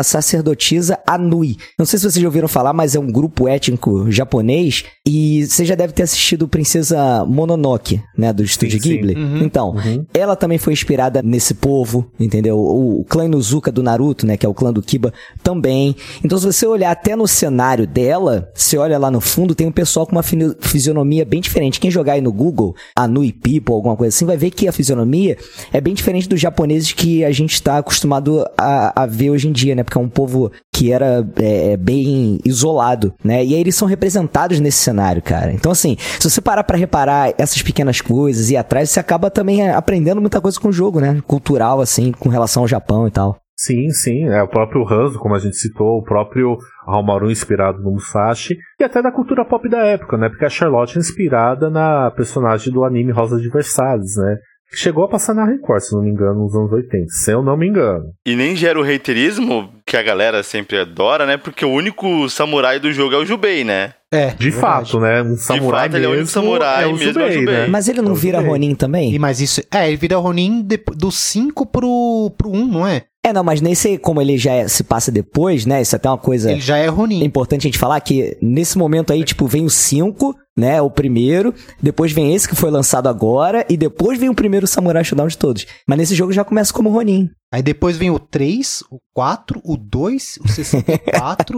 chama Sacerdotisa Anui. Não sei se vocês já ouviram falar, mas é um grupo étnico japonês, e você já deve ter assistido Princesa Mononoke, né, do Estúdio sim, Ghibli. sim. Uhum. Então, uhum. ela também foi inspirada nesse povo, entendeu? O clã Inuzuka do Naruto, né, que é o clã do Kiba, também. Então, se você olhar até no cenário dela, você olha lá no fundo, tem um pessoal com uma fisionomia bem diferente. Quem jogar aí no Google, Anui People, alguma coisa assim, vai ver que a fisionomia é bem diferente dos japoneses que a gente está acostumado a, a ver hoje em dia, né? Porque é um povo que era é, bem isolado, né? E aí eles são representados nesse cenário, cara. Então, assim, se você parar pra reparar essas pequenas coisas e ir atrás, você acaba também aprendendo muita coisa com o jogo, né? Cultural, assim, com relação ao Japão e tal. Sim, sim, é o próprio Hanzo, como a gente citou, o próprio Haohmaru inspirado no Musashi, e até da cultura pop da época, né? Porque a Charlotte é inspirada na personagem do anime Rosa de Versalhes, né? Que chegou a passar na Record, se não me engano, nos anos oitenta, se eu não me engano. E nem gera o haterismo, que a galera sempre adora, né? Porque o único samurai do jogo é o Jubei, né? É, de verdade. Fato, né? Um samurai de fato, ele é o único samurai é o mesmo, Jubei, é o Jubei. né? Mas ele não é vira Ronin também? E, mas isso, é, ele vira Ronin de, do cinco pro, pro um, não é? É, não, mas nesse, como ele já é, se passa depois, né, isso é até uma coisa... Ele já é Ronin. É importante a gente falar que nesse momento aí, tipo, vem o cinco, né, o primeiro, depois vem esse que foi lançado agora, e depois vem o primeiro Samurai Shodown de todos. Mas nesse jogo já começa como Ronin. Aí depois vem o três, o quatro, o dois, o sessenta e quatro...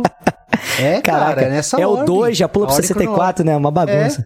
É, Caraca, cara, é nessa é ordem. o dois, já pula pro sessenta e quatro, né? Uma bagunça.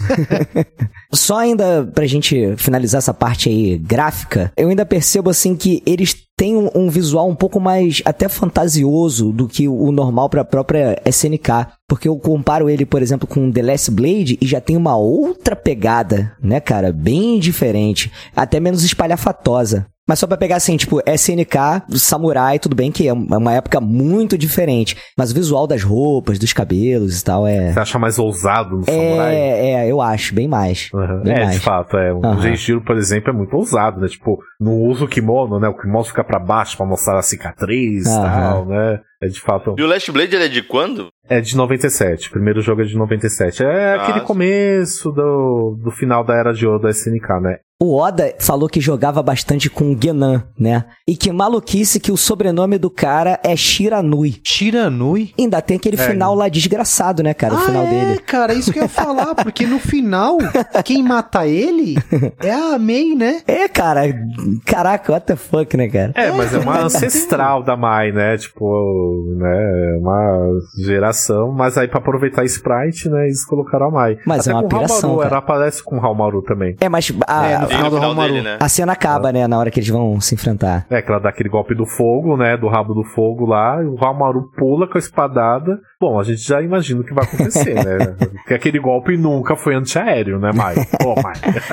É. Só ainda pra gente finalizar essa parte aí gráfica, eu ainda percebo assim que eles têm um, um visual um pouco mais até fantasioso do que o normal pra própria S N K. Porque eu comparo ele, por exemplo, com The Last Blade e já tem uma outra pegada, né, cara? Bem diferente. Até menos espalhafatosa. Mas só pra pegar assim, tipo, S N K, Samurai, tudo bem que é uma época muito diferente. Mas o visual das roupas, dos cabelos e tal é... Você acha mais ousado no é, Samurai? É, eu acho, bem mais. Uhum. Bem é, mais. de fato, é. O uhum. Genjiro, por exemplo, é muito ousado, né? Tipo, não usa o kimono, né? O kimono fica pra baixo pra mostrar a cicatriz e uhum. tal, né? É de fato... E o Last Blade, ele é de quando? É de noventa e sete. O primeiro jogo é de noventa e sete. É ah, aquele começo do, do final da Era de Ouro da S N K, né? O Oda falou que jogava bastante com o Genan, né? E que maluquice que o sobrenome do cara é Shiranui. Shiranui? Ainda tem aquele é. final lá desgraçado, né, cara? O ah, final é, dele. Cara, isso que eu ia falar, porque no final, quem mata ele é a Mei, né? É, cara. Caraca, what the fuck, né, cara? É, mas é uma ancestral da Mai, né? Tipo, né? Uma geração. Mas aí pra aproveitar a Sprite, né? Eles colocaram a Mai. Mas até é uma com o apelação, Ela aparece com o Haohmaru também. É, mas... A, é, no final do Haohmaru. Dele, né? A cena acaba, é. né? Na hora que eles vão se enfrentar. É, que ela dá aquele golpe do fogo, né? Do rabo do fogo lá. E o Haohmaru pula com a espadada. Bom, a gente já imagina o que vai acontecer, né? Porque aquele golpe nunca foi antiaéreo, né, Mai? Ô, oh, Mai.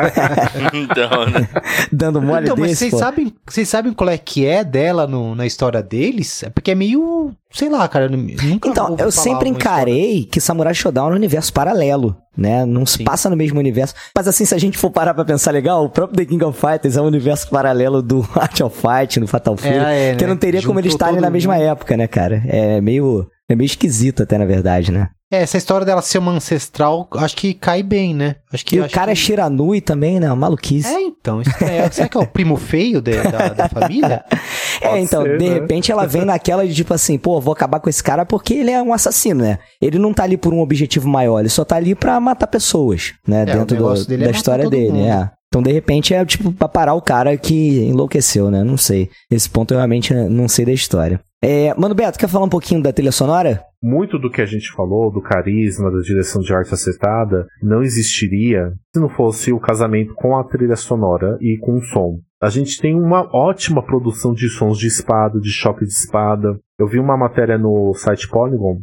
Então, né? Dando mole então, desse, mas vocês sabem, vocês sabem qual é que é dela no, na história deles? É porque é meio... Sei lá, cara, eu nunca Então, eu sempre encarei história. que Samurai Shodown é um universo paralelo, né? Não se Sim. passa no mesmo universo. Mas assim, se a gente for parar pra pensar legal, o próprio The King of Fighters é um universo paralelo do Art of Fight, do Fatal Fury, é, é, que né? não teria Juntou como eles estarem na mesma mundo. época, né, cara? É meio, é meio esquisito até, na verdade, né? É, essa história dela ser uma ancestral, acho que cai bem, né? Acho que, e acho o cara que... é Shiranui também, né? Maluquice. É, então. Isso é, será que é o primo feio de, da, da família? É, Pode então, ser, de né? repente ela vem naquela de tipo assim, pô, vou acabar com esse cara porque ele é um assassino, né? Ele não tá ali por um objetivo maior, ele só tá ali pra matar pessoas, né? É, dentro do, da é história dele, mundo. é. Então, de repente, é tipo pra parar o cara que enlouqueceu, né? Não sei. Esse ponto eu realmente não sei da história. É, Mano Beto, quer falar um pouquinho da trilha sonora? Muito do que a gente falou, do carisma, da direção de arte acertada, não existiria se não fosse o casamento com a trilha sonora e com o som. A gente tem uma ótima produção de sons de espada, de choque de espada. Eu vi uma matéria no site Polygon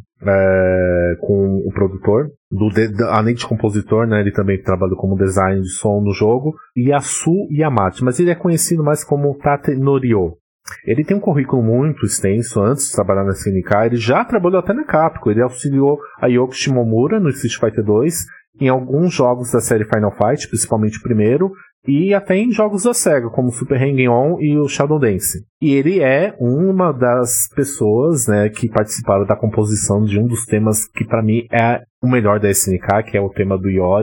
é, com o produtor, do de, além de compositor, né, ele também trabalhou como design de som no jogo, Yasu Yamate, mas ele é conhecido mais como Tate Norio. Ele tem um currículo muito extenso. Antes de trabalhar na S N K, ele já trabalhou até na Capcom. Ele auxiliou a Yoko Shimomura no Street Fighter dois, em alguns jogos da série Final Fight, principalmente o primeiro, e até em jogos da SEGA, como Super Hang-On e o Shadow Dance. E ele é uma das pessoas, né, que participaram da composição de um dos temas que pra mim é o melhor da S N K, que é o tema do Yori,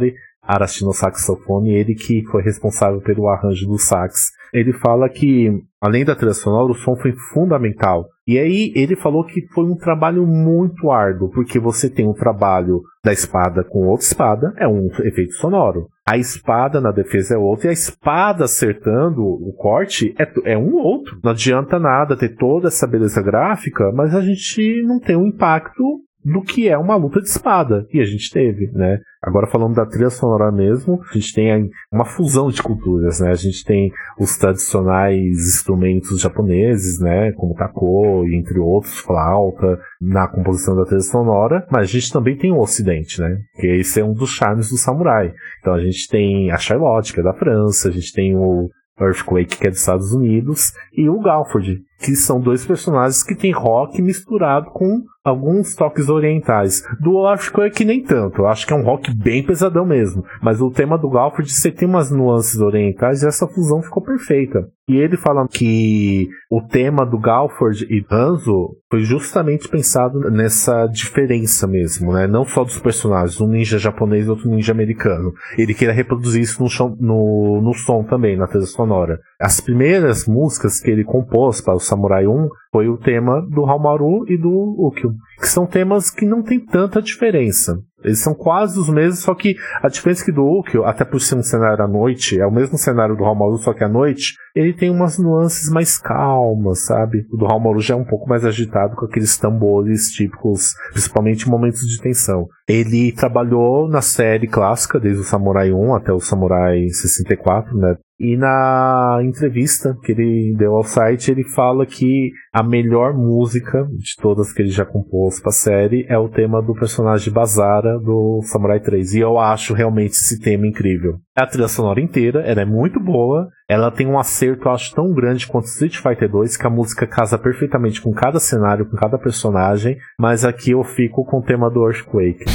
Arashi no saxofone, ele que foi responsável pelo arranjo do sax. Ele fala que, além da trilha sonora, o som foi fundamental. E aí ele falou que foi um trabalho muito árduo, porque você tem um trabalho da espada com outra espada, é um efeito sonoro. A espada na defesa é outra, e a espada acertando o corte é, é um outro. Não adianta nada ter toda essa beleza gráfica, mas a gente não tem um impacto do que é uma luta de espada. E a gente teve, né? Agora falando da trilha sonora mesmo, a gente tem uma fusão de culturas, né? A gente tem os tradicionais instrumentos japoneses, né? Como taiko, entre outros, flauta, na composição da trilha sonora, mas a gente também tem o ocidente, né? Que esse é um dos charmes do samurai. Então a gente tem a Charlotte, que é da França, a gente tem o Earthquake, que é dos Estados Unidos, e o Galford, que são dois personagens que tem rock misturado com alguns toques orientais. Do Earthquake nem tanto, eu acho que é um rock bem pesadão mesmo, mas o tema do Galford, você tem umas nuances orientais e essa fusão ficou perfeita. E ele fala que o tema do Galford e Hanzo foi justamente pensado nessa diferença mesmo, né? Não só dos personagens, um ninja japonês e outro ninja americano. Ele queria reproduzir isso no, som, no, no som também, na trilha sonora. As primeiras músicas que ele compôs para o Samurai um foi o tema do Haohmaru e do Ukkyo, que são temas que não tem tanta diferença. Eles são quase os mesmos, só que a diferença é que do Ukkyo, até por ser um cenário à noite, é o mesmo cenário do Haohmaru, só que à noite, ele tem umas nuances mais calmas, sabe? O do Haohmaru já é um pouco mais agitado, com aqueles tambores típicos, principalmente em momentos de tensão. Ele trabalhou na série clássica, desde o Samurai um até o Samurai sessenta e quatro, né? E na entrevista que ele deu ao site, ele fala que a melhor música de todas que ele já compôs pra série é o tema do personagem Basara do Samurai três. E eu acho realmente esse tema incrível. A trilha sonora inteira, ela é muito boa. Ela tem um acerto, eu acho, tão grande quanto Street Fighter dois, que a música casa perfeitamente com cada cenário, com cada personagem. Mas aqui eu fico com o tema do Earthquake.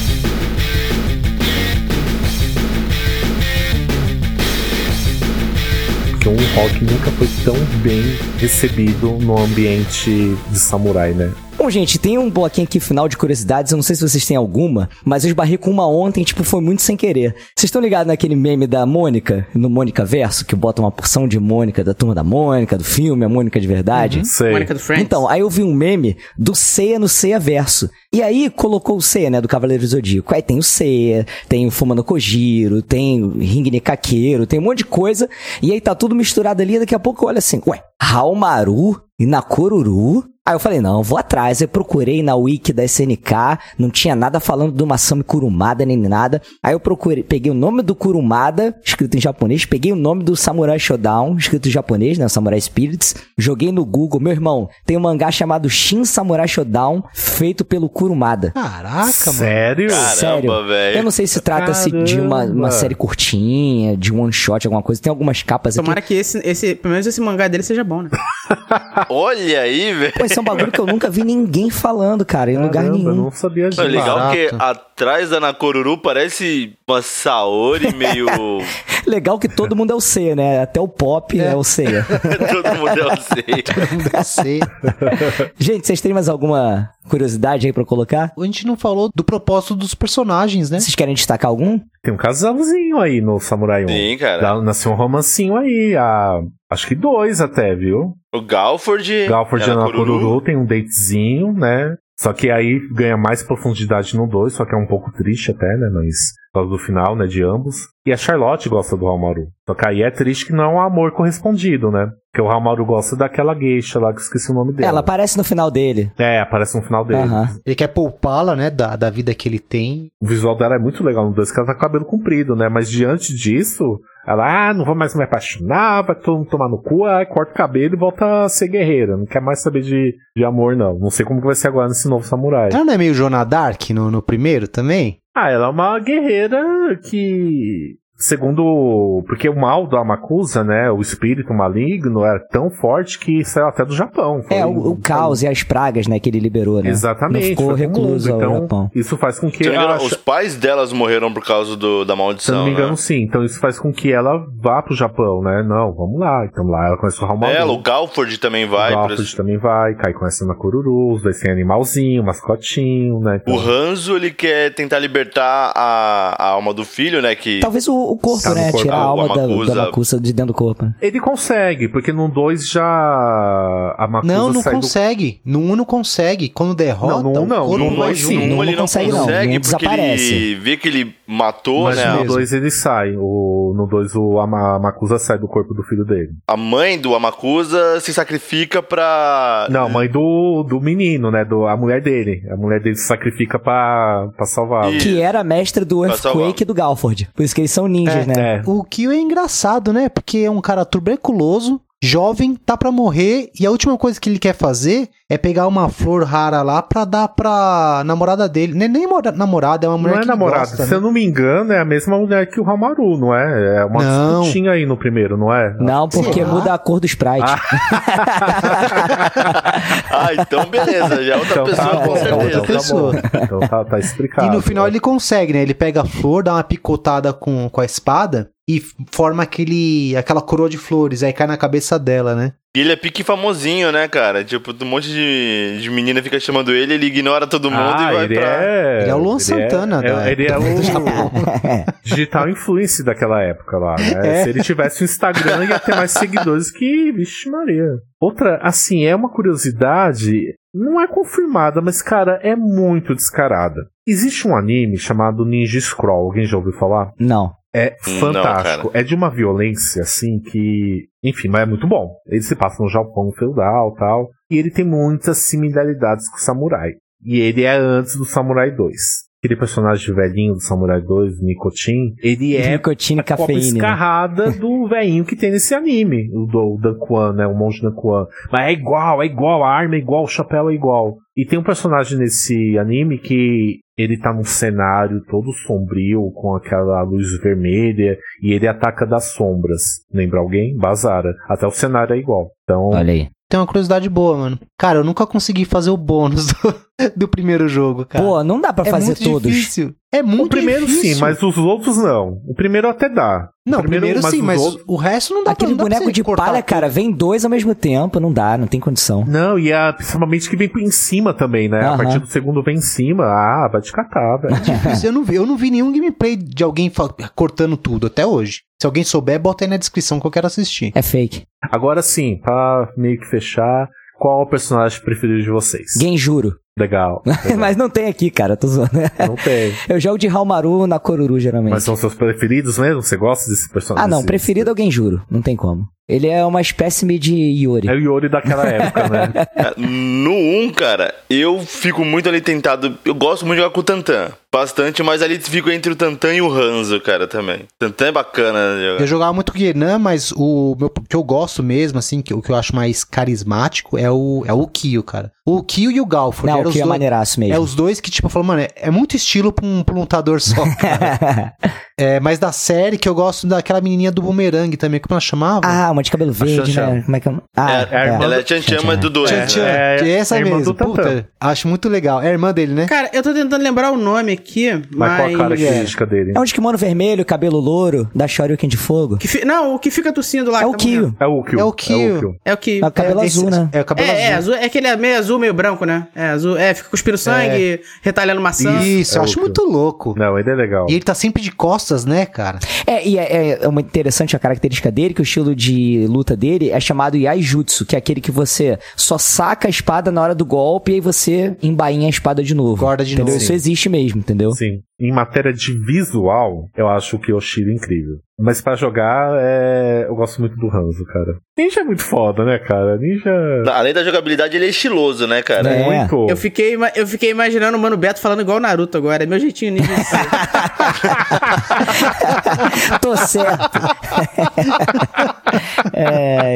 Que um rock nunca foi tão bem recebido no ambiente de samurai, né? Bom, gente, tem um bloquinho aqui final de curiosidades, eu não sei se vocês têm alguma, mas eu esbarrei com uma ontem, tipo, foi muito sem querer. Vocês estão ligados naquele meme da Mônica, no Mônica Verso, que bota uma porção de Mônica, da Turma da Mônica, do filme, a Mônica de verdade? Uhum. Sei. Mônica do Friends. Então, aí eu vi um meme do Seiya no Seiya Verso. E aí colocou o Seiya, né, do Cavaleiro do Zodíaco. Aí tem o Seiya, tem o Fumano Kojiro, tem o Ringne Kakeiro, tem um monte de coisa. E aí tá tudo misturado ali, e daqui a pouco eu olho assim, ué, Haohmaru e Nakoruru? Aí eu falei, não, vou atrás. Eu procurei na wiki da S N K, não tinha nada falando do Masami Kurumada nem nada. Aí eu procurei, peguei o nome do Kurumada, escrito em japonês, peguei o nome do Samurai Shodown, escrito em japonês, né, Samurai Spirits, joguei no Google. Meu irmão, tem um mangá chamado Shin Samurai Shodown, feito pelo Kurumada. Caraca, mano. Sério? Caramba, velho. Eu não sei se trata-se de uma, uma série curtinha, de one shot, alguma coisa. Tem algumas capas aqui. Tomara que esse, esse, pelo menos esse mangá dele seja bom, né? Olha aí, velho. Pô, esse é um bagulho que eu nunca vi ninguém falando, cara, em lugar Caramba, nenhum. eu não sabia disso. É legal barato. que atrás da Nakoruru parece uma Saori meio... Legal que todo mundo é o Seiya, né? Até o Pop é, é o Seiya. Todo mundo é o sei. Deve ser. Gente, vocês têm mais alguma curiosidade aí pra colocar? A gente não falou do propósito dos personagens, né? Vocês querem destacar algum? Tem um casalzinho aí no Samurai um. Sim, cara. Dá- Nasceu um romancinho aí, a... acho que dois até, viu? O Galford... Galford e a Nakoruru tem um datezinho, né? Só que aí ganha mais profundidade no dois, só que é um pouco triste até, né? Mas por causa do final, né? De ambos. E a Charlotte gosta do Haohmaru. Só que aí é triste que não é um amor correspondido, né? Porque o Haohmaru gosta daquela geisha lá, que eu esqueci o nome dela. Ela aparece no final dele. É, aparece no final dele. Aham. Ele quer poupá-la, né, da, da vida que ele tem. O visual dela é muito legal no dois, que ela tá com o cabelo comprido, né? Mas diante disso, ela, ah, não vou mais me apaixonar, vai todo mundo tomar no cu, aí corta o cabelo e volta a ser guerreira. Não quer mais saber de, de amor, não. Não sei como que vai ser agora nesse novo samurai. Ela não é meio Joana Dark no, no primeiro também? Ah, ela é uma guerreira que segundo... Porque o mal do Amakusa, né, o espírito maligno, era tão forte que saiu até do Japão. Foi, é, o, o caos e as pragas, né, que ele liberou, né? Exatamente. Não ficou recluso ao então, Japão. Isso faz com que... Se não me engano, acha... Os pais delas morreram por causa do, da maldição, Se não me engano, né? sim. Então isso faz com que ela vá pro Japão, né? Não, vamos lá. Então lá ela conhece o Hamaru. É, o Galford também vai. O Galford por... também vai. Kai conhece a Nakoruru, os dois têm animalzinho, mascotinho, né? Então... O Hanzo, ele quer tentar libertar a, a alma do filho, né? Que... Talvez o, o corpo, Tá no né? corpo. Tirar a Ah, o alma da, Amakusa. da Amakusa de dentro do corpo. Ele consegue, porque no dois já a Makusa Não, não sai consegue. No um não consegue. Quando derrota, Não, no um não. o corpo No um vai é sim. junto. No um ele não não consegue, não. consegue, No um porque desaparece. ele vê que ele do... matou, Mas né? no mesmo. dois ele sai. O... No dois o... a Ma- Makusa sai do corpo do filho dele. A mãe do Amakusa se sacrifica pra... Não, mãe do, do menino, né? Do... A mulher dele. A mulher dele se sacrifica pra, pra salvá-lo. E- Que era a mestra do Pra salvar. Earthquake e do Galford. Por isso que eles são ninjas, É, né? É. O Kyo é engraçado, né? Porque é um cara tuberculoso, jovem, tá pra morrer, e a última coisa que ele quer fazer é pegar uma flor rara lá pra dar pra namorada dele. Nem, nem mora- namorada, é uma mulher Não é que namorado. gosta, Se né? eu não me engano, é a mesma mulher que o Hamaru, não é? É uma Não. disputinha aí no primeiro, não é? Não, porque Será? muda a cor do Sprite. Ah, então beleza. Já é outra Então pessoa, tá com bom, certeza. então tá pessoa. bom. Então tá, tá explicado. E no final né? ele consegue, né? Ele pega a flor, dá uma picotada com, com a espada e f- forma aquele, aquela coroa de flores, aí cai na cabeça dela, né? E ele é pique famosinho, né, cara? Tipo, um monte de, de menina fica chamando ele, ele ignora todo mundo Ah, e vai ele pra... é... Ele é o Luan Santana, é, da- Ele é o digital influencer daquela época lá, né? É. Se ele tivesse um Instagram, ia ter mais seguidores que... Vixe Maria. Outra, assim, é uma curiosidade... Não é confirmada, mas, cara, é muito descarada. Existe um anime chamado Ninja Scroll. Alguém já ouviu falar? Não. É Não, fantástico. cara. É de uma violência, assim, que... Enfim, mas é muito bom. Ele se passa no Japão feudal e tal. E ele tem muitas similaridades com o Samurai. E ele é antes do Samurai dois. Aquele personagem velhinho do Samurai dois, Nikotin, ele é Nicotina e a cópia cafeína. escarrada do velhinho que tem nesse anime. O do Dan Kwan, né? O monge Dan Kwan. Mas é igual, é igual. A arma é igual, o chapéu é igual. E tem um personagem nesse anime que ele tá num cenário todo sombrio, com aquela luz vermelha, e ele ataca das sombras. Lembra alguém? Bazara. Até o cenário é igual. Então, Olha aí. Tem uma curiosidade boa, mano. Cara, eu nunca consegui fazer o bônus do, do primeiro jogo, cara. Pô, não dá pra é fazer muito todos. difícil. É muito o primeiro difícil. sim, mas os outros não. O primeiro até dá. Não, o primeiro, sim, os mas outros- o resto não dá Aquele pra, não dá pra boneco você de cortar palha, tudo. cara, vem dois ao mesmo tempo. Não dá, não tem condição. Não, e a, principalmente que vem em cima também, né? Aham. A partir do segundo vem em cima. Ah, vai te catar, velho. Isso eu não vi. Eu não vi nenhum gameplay de alguém fa- cortando tudo até hoje. Se alguém souber, bota aí na descrição que eu quero assistir. É fake. Agora sim, pra meio que fechar, qual é o personagem preferido de vocês? Genjuro. Legal. legal. Mas não tem aqui, cara, tô zoando. Não tem. Eu jogo de Hamaru na Koruru, geralmente. Mas são seus preferidos mesmo? Você gosta desse personagem? Ah, não, desse- preferido é o Genjuro. Não tem como. Ele é uma espécime de Yori. É o Yori daquela época, né? É, No um, cara, eu fico muito ali tentado. Eu gosto muito de jogar com o Tantan. Bastante, mas ali fico entre o Tantan e o Hanzo, cara, também. Tantan é bacana de jogar. Eu jogava muito com o Genan, mas o meu, que eu gosto mesmo, assim, que, o que eu acho mais carismático é o, é o Kyo, cara. O Kyo e o Galford. Não, eram o que os é dois- maneiraço mesmo. É os dois que, tipo, eu falo, mano, é, é muito estilo pra um, pra um lutador só, cara. É, mas da série que eu gosto daquela menininha do Boomerang também, como ela chamava? Ah, uma de cabelo verde, Chan-Chan. né? Como é que é? Ah, É, é a irmã Ela é do- Tchan-Tchan, mas do dois. Tchan Tchan, é- que é essa é a irmã mesmo. do Tantan. Puta, acho muito legal. É a irmã dele, né? Cara, eu tô tentando lembrar o nome aqui, Mas mas... qual a característica dele? É um de kimono vermelho, cabelo louro, da Shoryuken de fogo. Que fi- Não, o que fica tossindo lá. É que o tá Kyo. morrendo. É o Kyo. É o Kyo. É o Kyo. É o cabelo É, azul, esse- né? É o cabelo É, é, azul. azul, é aquele é meio azul, meio branco, né? É azul, é, fica cuspindo sangue, retalhando maçã. Isso, É eu o acho Kyo. muito louco. Não, ele é legal. E ele tá sempre de costas, né, cara? É, e é, é uma interessante a característica dele, que o estilo de luta dele é chamado Yaijutsu, que é aquele que você só saca a espada na hora do golpe e aí você embainha a espada de novo. Guarda de entendeu? novo. Isso existe mesmo, entendeu? Sim. Em matéria de visual, eu acho o Kyoshiro incrível. Mas pra jogar, é... eu gosto muito do Hanzo, cara. Ninja é muito foda, né, cara? Ninja... Além da jogabilidade, ele é estiloso, né, cara? É. Muito. Eu fiquei, ima- eu fiquei imaginando o Mano Beto falando igual o Naruto agora. É meu jeitinho ninja. de ser. Tô certo. É,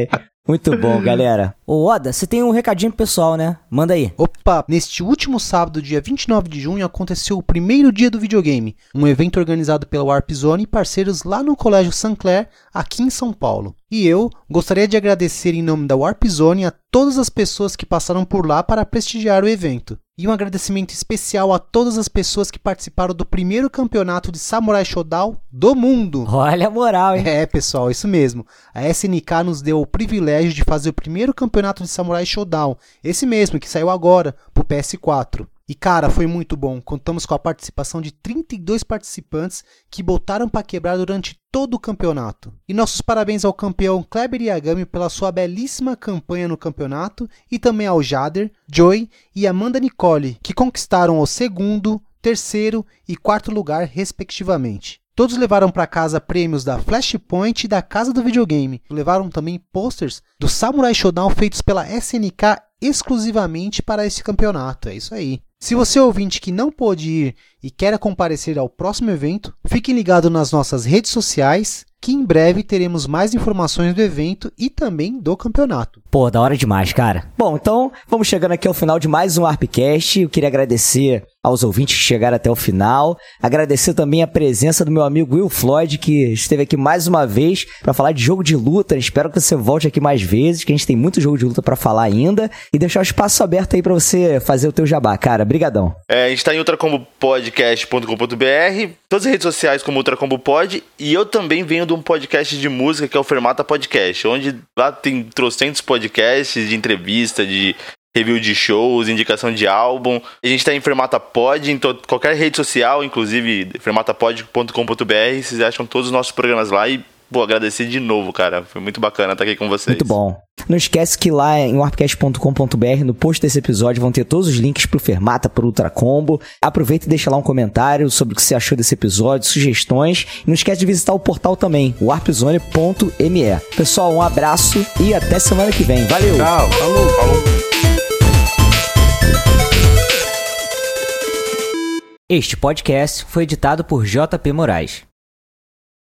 Muito bom, galera. Ô, Oda, você tem um recadinho pro pessoal, né? Manda aí. Opa, neste último sábado, dia vinte e nove de junho, aconteceu o primeiro dia do videogame, um evento organizado pela Warp Zone e parceiros lá no Colégio Saint-Clair, aqui em São Paulo. E eu gostaria de agradecer em nome da Warp Zone a todas as pessoas que passaram por lá para prestigiar o evento. E um agradecimento especial a todas as pessoas que participaram do primeiro campeonato de Samurai Shodown do mundo. Olha a moral, hein? É, pessoal, isso mesmo. A S N K nos deu o privilégio de fazer o primeiro campeonato de Samurai Shodown. Esse mesmo, que saiu agora, pro P S quatro. E cara, foi muito bom. Contamos com a participação de trinta e dois participantes que botaram para quebrar durante todo o campeonato. E nossos parabéns ao campeão Kleber Yagami pela sua belíssima campanha no campeonato e também ao Jader, Joy e Amanda Nicole, que conquistaram o segundo, terceiro e quarto lugar respectivamente. Todos levaram para casa prêmios da Flashpoint e da Casa do Videogame. Levaram também posters do Samurai Shodown feitos pela S N K exclusivamente para esse campeonato. É isso aí. Se você é ouvinte que não pôde ir e quer comparecer ao próximo evento, fique ligado nas nossas redes sociais, que em breve teremos mais informações do evento e também do campeonato. Pô, da hora demais, cara. Bom, então vamos chegando aqui ao final de mais um Warpcast. Eu queria agradecer aos ouvintes que chegaram até o final. Agradecer também a presença do meu amigo Will Floyd, que esteve aqui mais uma vez para falar de jogo de luta. Espero que você volte aqui mais vezes, que a gente tem muito jogo de luta para falar ainda. E deixar o espaço aberto aí para você fazer o teu jabá, cara. Brigadão. É, a gente tá em ultracombo podcast ponto com ponto b r, todas as redes sociais como Ultracombo Pod, e eu também venho de um podcast de música que é o Fermata Podcast, onde lá tem trocentos podcasts de entrevista, de review de shows, indicação de álbum. A gente tá em Fermata Pod, em to- qualquer rede social, inclusive fermata pod ponto com ponto b r, vocês acham todos os nossos programas lá e vou agradecer de novo, cara. Foi muito bacana estar aqui com vocês. Muito bom. Não esquece que lá em warpcast ponto com ponto b r, no post desse episódio, vão ter todos os links pro Fermata, pro Ultracombo. Aproveita e deixa lá um comentário sobre o que você achou desse episódio, sugestões. E não esquece de visitar o portal também, warpzone ponto m e. Pessoal, um abraço e até semana que vem. Valeu! Tchau! Falou! Falou! Este podcast foi editado por J P Moraes.